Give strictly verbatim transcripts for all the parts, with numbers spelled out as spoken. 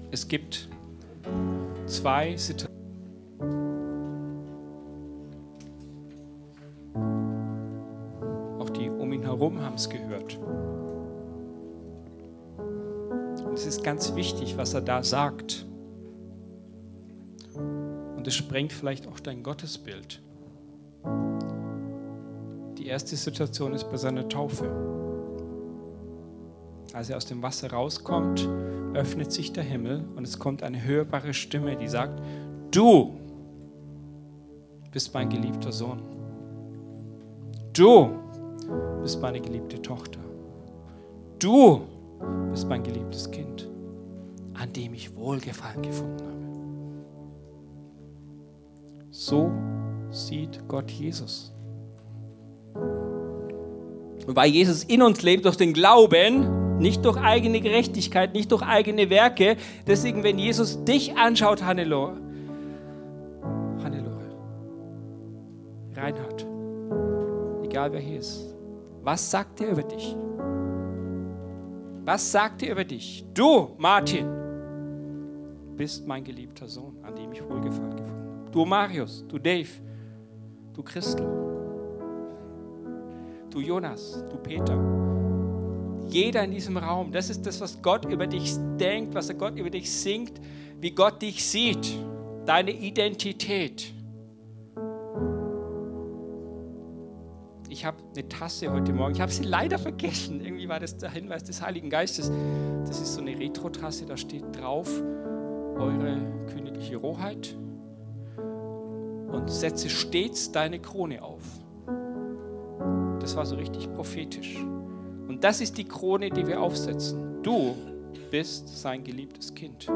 Es gibt zwei Situationen. Auch die um ihn herum haben es gehört. Und es ist ganz wichtig, was er da sagt. Und es sprengt vielleicht auch dein Gottesbild. Die erste Situation ist bei seiner Taufe. Als er aus dem Wasser rauskommt, öffnet sich der Himmel und es kommt eine hörbare Stimme, die sagt, du bist mein geliebter Sohn. Du bist meine geliebte Tochter. Du bist mein geliebtes Kind, an dem ich Wohlgefallen gefunden habe. So sieht Gott Jesus. Und weil Jesus in uns lebt durch den Glauben, nicht durch eigene Gerechtigkeit, nicht durch eigene Werke. Deswegen, wenn Jesus dich anschaut, Hannelore, Hannelore, Reinhard, egal wer hier ist, was sagt er über dich? Was sagt er über dich? Du, Martin, bist mein geliebter Sohn, an dem ich Wohlgefallen gefunden habe. Du, Marius, du, Dave, du, Christel, du, Jonas, du, Peter. Jeder in diesem Raum, das ist das, was Gott über dich denkt, was Gott über dich singt, wie Gott dich sieht, deine Identität. Ich habe eine Tasse heute Morgen, ich habe sie leider vergessen, irgendwie war das der Hinweis des Heiligen Geistes. Das ist so eine Retro-Tasse, da steht drauf, eure königliche Roheit und setze stets deine Krone auf. Das war so richtig prophetisch. Und das ist die Krone, die wir aufsetzen. Du bist sein geliebtes Kind.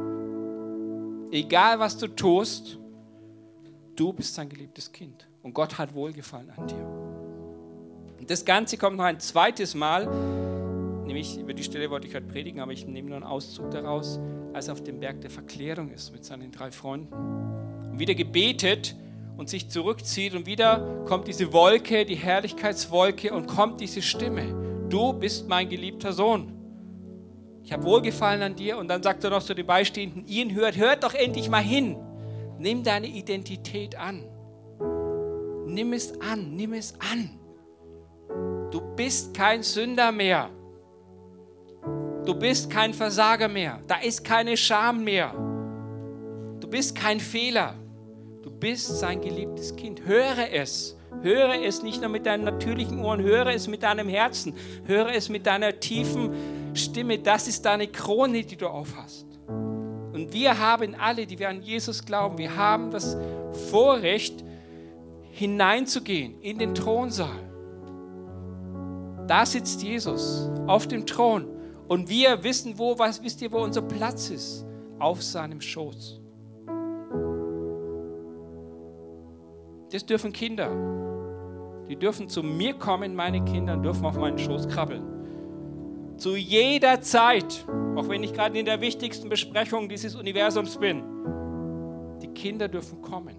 Egal, was du tust, du bist sein geliebtes Kind. Und Gott hat Wohlgefallen an dir. Und das Ganze kommt noch ein zweites Mal, nämlich über die Stelle wollte ich heute predigen, aber ich nehme nur einen Auszug daraus, als er auf dem Berg der Verklärung ist mit seinen drei Freunden. Und wieder gebetet und sich zurückzieht und wieder kommt diese Wolke, die Herrlichkeitswolke und kommt diese Stimme. Du bist mein geliebter Sohn. Ich habe Wohlgefallen an dir. Und dann sagt er noch zu den Beistehenden, ihr ihn hört, hört doch endlich mal hin. Nimm deine Identität an. Nimm es an, nimm es an. Du bist kein Sünder mehr. Du bist kein Versager mehr. Da ist keine Scham mehr. Du bist kein Fehler. Du bist sein geliebtes Kind. Höre es. Höre es nicht nur mit deinen natürlichen Ohren, höre es mit deinem Herzen, höre es mit deiner tiefen Stimme. Das ist deine Krone, die du aufhast. Und wir haben alle, die wir an Jesus glauben, wir haben das Vorrecht, hineinzugehen in den Thronsaal. Da sitzt Jesus auf dem Thron und wir wissen, wo, was, wisst ihr, wo unser Platz ist? Auf seinem Schoß. Das dürfen Kinder. Die dürfen zu mir kommen, meine Kinder, und dürfen auf meinen Schoß krabbeln. Zu jeder Zeit, auch wenn ich gerade in der wichtigsten Besprechung dieses Universums bin. Die Kinder dürfen kommen.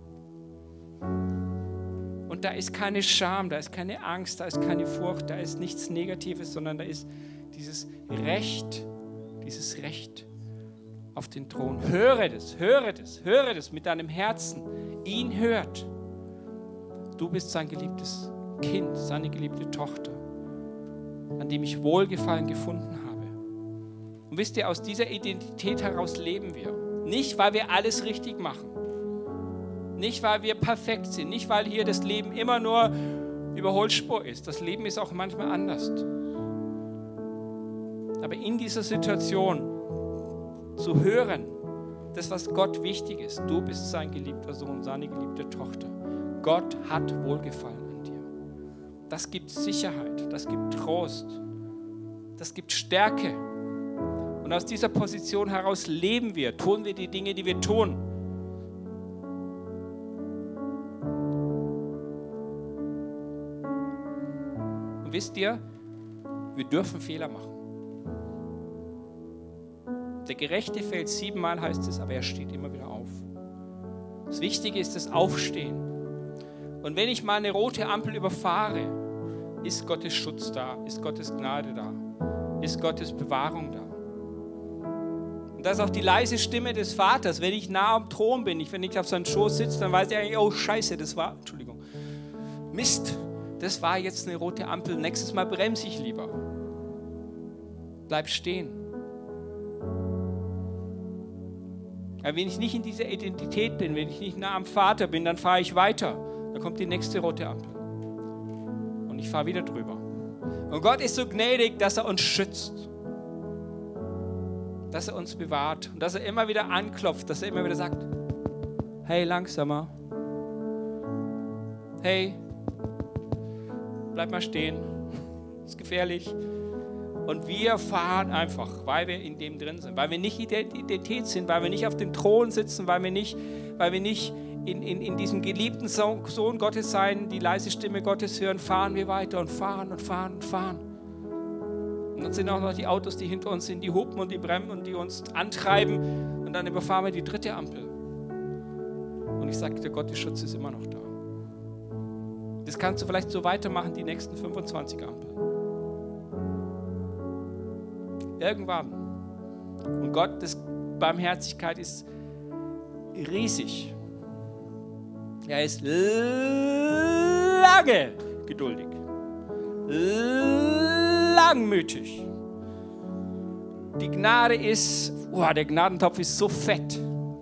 Und da ist keine Scham, da ist keine Angst, da ist keine Furcht, da ist nichts Negatives, sondern da ist dieses Recht, dieses Recht auf den Thron. Höre das, höre das, höre das mit deinem Herzen. Ihn hört. Du bist sein geliebtes Kind, seine geliebte Tochter, an dem ich Wohlgefallen gefunden habe. Und wisst ihr, aus dieser Identität heraus leben wir. Nicht, weil wir alles richtig machen. Nicht, weil wir perfekt sind. Nicht, weil hier das Leben immer nur Überholspur ist. Das Leben ist auch manchmal anders. Aber in dieser Situation zu hören, das, was Gott wichtig ist, du bist sein geliebter Sohn, seine geliebte Tochter. Gott hat Wohlgefallen an dir. Das gibt Sicherheit, das gibt Trost, das gibt Stärke. Und aus dieser Position heraus leben wir, tun wir die Dinge, die wir tun. Und wisst ihr, wir dürfen Fehler machen. Der Gerechte fällt siebenmal, heißt es, aber er steht immer wieder auf. Das Wichtige ist das Aufstehen. Und wenn ich mal eine rote Ampel überfahre, ist Gottes Schutz da, ist Gottes Gnade da, ist Gottes Bewahrung da. Und das ist auch die leise Stimme des Vaters. Wenn ich nah am Thron bin, wenn ich auf seinem Schoß sitze, dann weiß ich, oh Scheiße, das war, Entschuldigung, Mist, das war jetzt eine rote Ampel. Nächstes Mal bremse ich lieber. Bleib stehen. Aber wenn ich nicht in dieser Identität bin, wenn ich nicht nah am Vater bin, dann fahre ich weiter. Dann kommt die nächste rote Ampel. Und ich fahre wieder drüber. Und Gott ist so gnädig, dass er uns schützt. Dass er uns bewahrt. Und dass er immer wieder anklopft, dass er immer wieder sagt, hey, langsamer. Hey, bleib mal stehen. Ist gefährlich. Und wir fahren einfach, weil wir in dem drin sind, weil wir nicht Identität sind, weil wir nicht auf dem Thron sitzen, weil wir nicht, weil wir nicht in, in, in diesem geliebten Sohn, Sohn Gottes sein, die leise Stimme Gottes hören, fahren wir weiter und fahren und fahren und fahren. Und dann sind auch noch die Autos, die hinter uns sind, die hupen und die bremsen und die uns antreiben und dann überfahren wir die dritte Ampel. Und ich sage, der Gottesschutz ist immer noch da. Das kannst du vielleicht so weitermachen, die nächsten fünfundzwanzig Ampeln. Irgendwann. Und Gottes Barmherzigkeit ist riesig. Er ist lange geduldig. Langmütig. Die Gnade ist, oh, der Gnadentopf ist so fett.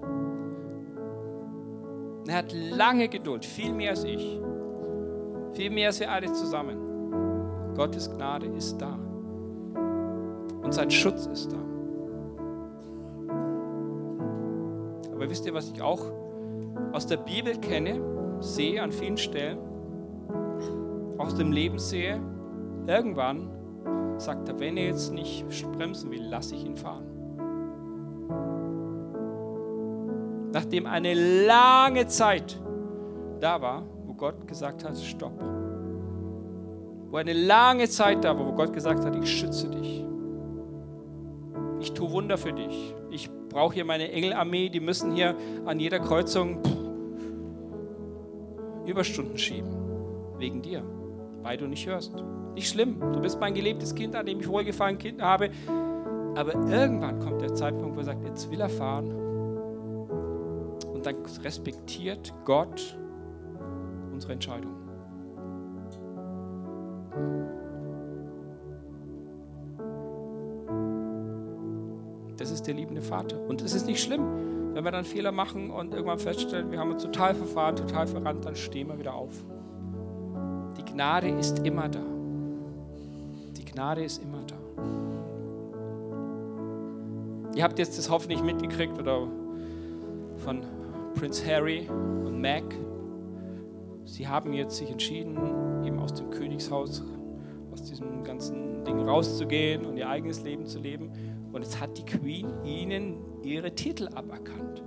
Er hat lange Geduld, viel mehr als ich. Viel mehr als wir alle zusammen. Gottes Gnade ist da. Und sein Schutz ist da. Aber wisst ihr, was ich auch aus der Bibel kenne, sehe an vielen Stellen, aus dem Leben sehe, irgendwann sagt er, wenn er jetzt nicht bremsen will, lasse ich ihn fahren. Nachdem eine lange Zeit da war, wo Gott gesagt hat, stopp. Wo eine lange Zeit da war, wo Gott gesagt hat, ich schütze dich. Ich tue Wunder für dich. Ich brauche hier meine Engelarmee, die müssen hier an jeder Kreuzung pff, Überstunden schieben. Wegen dir, weil du nicht hörst. Nicht schlimm, du bist mein geliebtes Kind, an dem ich wohlgefallen Kind habe. Aber irgendwann kommt der Zeitpunkt, wo er sagt, jetzt will er fahren. Und dann respektiert Gott unsere Entscheidung. Das ist der liebende Vater. Und es ist nicht schlimm, wenn wir dann Fehler machen und irgendwann feststellen, wir haben uns total verfahren, total verrannt, dann stehen wir wieder auf. Die Gnade ist immer da. Die Gnade ist immer da. Ihr habt jetzt das hoffentlich mitgekriegt oder von Prince Harry und Meg. Sie haben jetzt sich entschieden, eben aus dem Königshaus, aus diesem ganzen Ding rauszugehen und ihr eigenes Leben zu leben. Und jetzt hat die Queen ihnen ihre Titel aberkannt.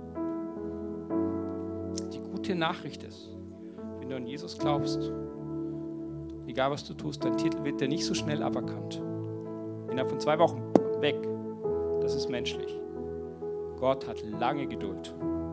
Die gute Nachricht ist, wenn du an Jesus glaubst, egal was du tust, dein Titel wird dir nicht so schnell aberkannt. Innerhalb von zwei Wochen weg. Das ist menschlich. Gott hat lange Geduld.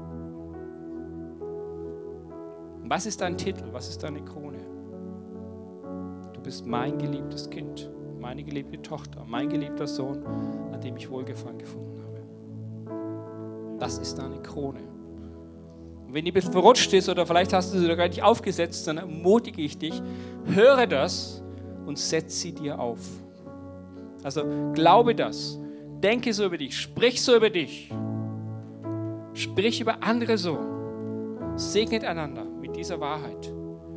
Und was ist dein Titel? Was ist deine Krone? Du bist mein geliebtes Kind, meine geliebte Tochter, mein geliebter Sohn, an dem ich Wohlgefallen gefunden habe. Das ist deine Krone. Und wenn die ein bisschen verrutscht ist oder vielleicht hast du sie gar nicht aufgesetzt, dann ermutige ich dich, höre das und setz sie dir auf. Also glaube das, denke so über dich, sprich so über dich, sprich über andere so, segnet einander mit dieser Wahrheit.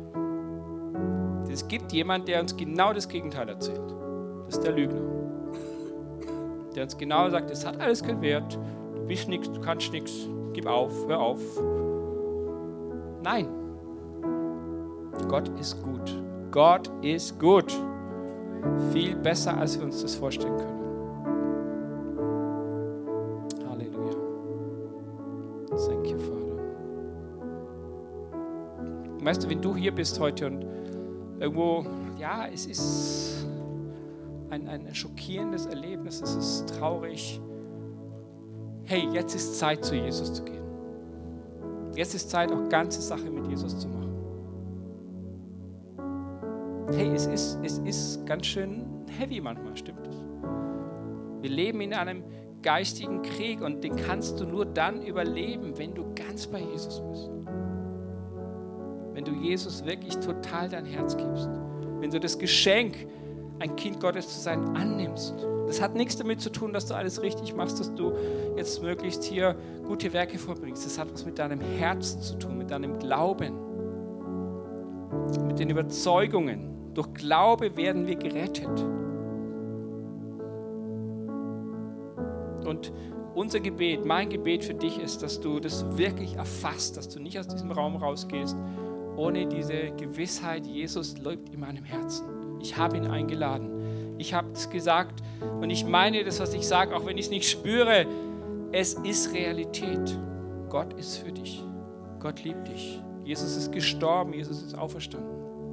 Es gibt jemanden, der uns genau das Gegenteil erzählt. Das ist der Lügner. Der uns genau sagt, es hat alles keinen Wert, du bist nichts, du kannst nichts, gib auf, hör auf. Nein. Gott ist gut. Gott ist gut. Viel besser, als wir uns das vorstellen können. Halleluja. Thank you, Vater. Weißt du, wenn du hier bist heute und irgendwo, ja, es ist ein, ein schockierendes Erlebnis, es ist traurig. Hey, jetzt ist Zeit, zu Jesus zu gehen. Jetzt ist Zeit, auch ganze Sache mit Jesus zu machen. Hey, es ist, es ist ganz schön heavy manchmal, stimmt es? Wir leben in einem geistigen Krieg und den kannst du nur dann überleben, wenn du ganz bei Jesus bist. Wenn du Jesus wirklich total dein Herz gibst. Wenn du das Geschenk, ein Kind Gottes zu sein, annimmst. Das hat nichts damit zu tun, dass du alles richtig machst, dass du jetzt möglichst hier gute Werke vollbringst. Das hat was mit deinem Herzen zu tun, mit deinem Glauben, mit den Überzeugungen. Durch Glaube werden wir gerettet. Und unser Gebet, mein Gebet für dich ist, dass du das wirklich erfasst, dass du nicht aus diesem Raum rausgehst, ohne diese Gewissheit, Jesus lebt in meinem Herzen. Ich habe ihn eingeladen. Ich habe es gesagt und ich meine das, was ich sage, auch wenn ich es nicht spüre. Es ist Realität. Gott ist für dich. Gott liebt dich. Jesus ist gestorben, Jesus ist auferstanden.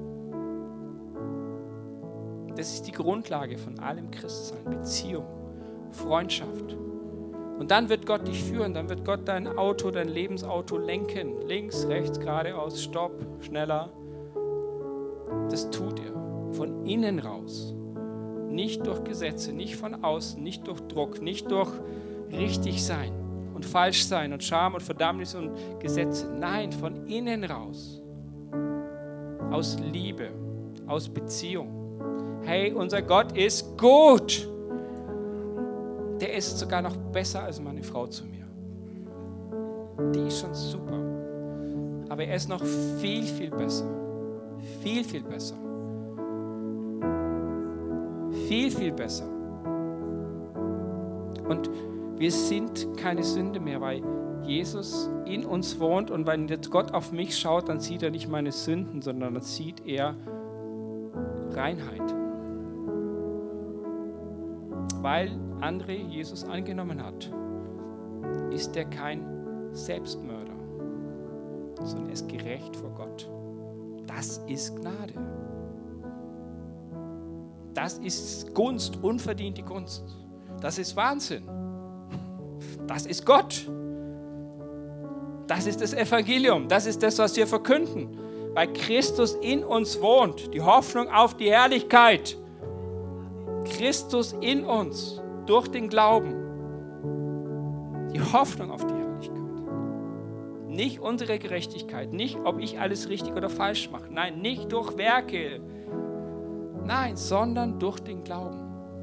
Das ist die Grundlage von allem Christsein, Beziehung, Freundschaft. Und dann wird Gott dich führen, dann wird Gott dein Auto, dein Lebensauto lenken. Links, rechts, geradeaus, stopp, schneller. Das tut er von innen raus. Nicht durch Gesetze, nicht von außen, nicht durch Druck, nicht durch richtig sein und falsch sein und Scham und Verdammnis und Gesetze. Nein, von innen raus. Aus Liebe, aus Beziehung. Hey, unser Gott ist gut. Der ist sogar noch besser als meine Frau zu mir. Die ist schon super. Aber er ist noch viel, viel besser. Viel, viel besser. Viel, viel besser. Und wir sind keine Sünde mehr, weil Jesus in uns wohnt und wenn jetzt Gott auf mich schaut, dann sieht er nicht meine Sünden, sondern dann sieht er Reinheit. Weil André Jesus angenommen hat, ist er kein Selbstmörder, sondern er ist gerecht vor Gott. Das ist Gnade. Das ist Gunst, unverdiente Gunst. Das ist Wahnsinn. Das ist Gott. Das ist das Evangelium. Das ist das, was wir verkünden. Weil Christus in uns wohnt. Die Hoffnung auf die Herrlichkeit. Christus in uns. Durch den Glauben. Die Hoffnung auf die Herrlichkeit. Nicht unsere Gerechtigkeit. Nicht, ob ich alles richtig oder falsch mache. Nein, nicht durch Werke. Nein, sondern durch den Glauben.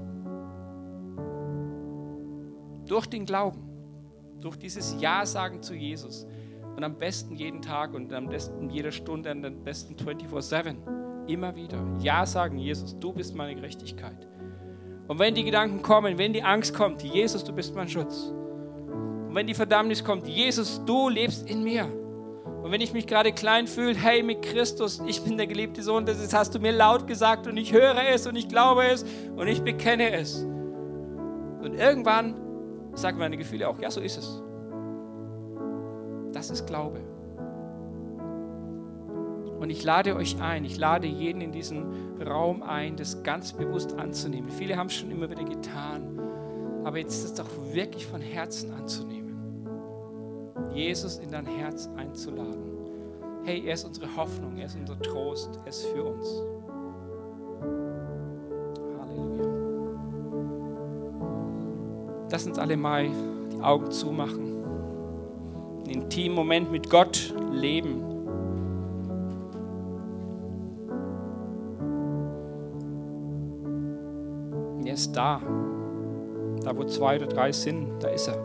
Durch den Glauben. Durch dieses Ja-Sagen zu Jesus. Und am besten jeden Tag und am besten jeder Stunde und am besten vierundzwanzig sieben. Immer wieder. Ja sagen, Jesus, du bist meine Gerechtigkeit. Und wenn die Gedanken kommen, wenn die Angst kommt, Jesus, du bist mein Schutz. Und wenn die Verdammnis kommt, Jesus, du lebst in mir. Und wenn ich mich gerade klein fühle, hey, mit Christus, ich bin der geliebte Sohn, das hast du mir laut gesagt und ich höre es und ich glaube es und ich bekenne es. Und irgendwann sagen meine Gefühle auch, ja, so ist es. Das ist Glaube. Und ich lade euch ein, ich lade jeden in diesen Raum ein, das ganz bewusst anzunehmen. Viele haben es schon immer wieder getan, aber jetzt ist es doch wirklich von Herzen anzunehmen. Jesus in dein Herz einzuladen. Hey, er ist unsere Hoffnung, er ist unser Trost, er ist für uns. Halleluja. Lass uns alle mal die Augen zumachen. Einen intimen Moment mit Gott leben. Er ist da. Da, wo zwei oder drei sind, da ist er.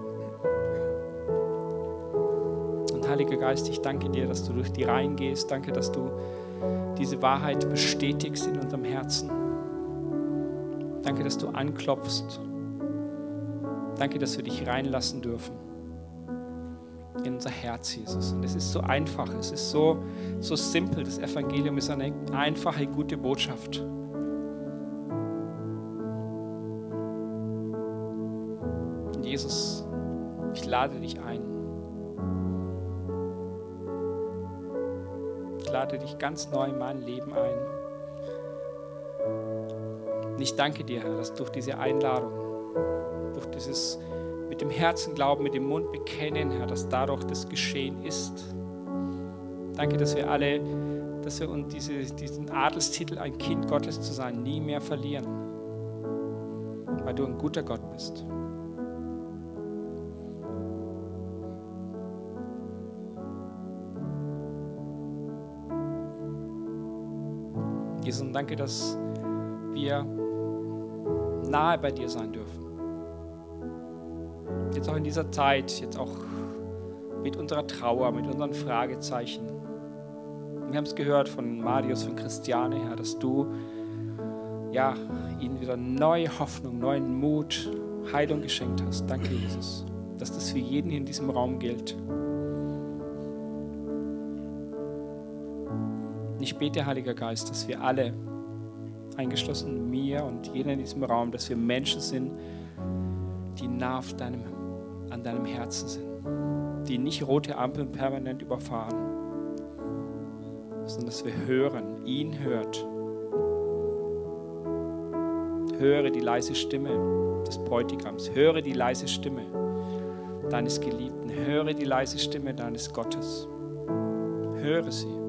Und Heiliger Geist, ich danke dir, dass du durch die Reihen gehst. Danke, dass du diese Wahrheit bestätigst in unserem Herzen. Danke, dass du anklopfst. Danke, dass wir dich reinlassen dürfen in unser Herz, Jesus. Und es ist so einfach, es ist so, so simpel. Das Evangelium ist eine einfache, gute Botschaft. Und Jesus, ich lade dich ein. Ich lade dich ganz neu in mein Leben ein. Und ich danke dir, Herr, dass durch diese Einladung, durch dieses mit dem Herzen glauben, mit dem Mund bekennen, Herr, dass dadurch das geschehen ist. Danke, dass wir alle, dass wir uns diese, diesen Adelstitel, ein Kind Gottes zu sein, nie mehr verlieren, weil du ein guter Gott bist. Jesus, und danke, dass wir nahe bei dir sein dürfen. Jetzt auch in dieser Zeit, jetzt auch mit unserer Trauer, mit unseren Fragezeichen. Wir haben es gehört von Marius, von Christiane, Herr, dass du ja, ihnen wieder neue Hoffnung, neuen Mut, Heilung geschenkt hast. Danke, Jesus, dass das für jeden in diesem Raum gilt. Ich bete, Heiliger Geist, dass wir alle, eingeschlossen mir und jeder in diesem Raum, dass wir Menschen sind, die nah auf deinem, an deinem Herzen sind, die nicht rote Ampeln permanent überfahren, sondern dass wir hören, ihn hört. Höre die leise Stimme des Bräutigams, höre die leise Stimme deines Geliebten, höre die leise Stimme deines Gottes. Höre sie.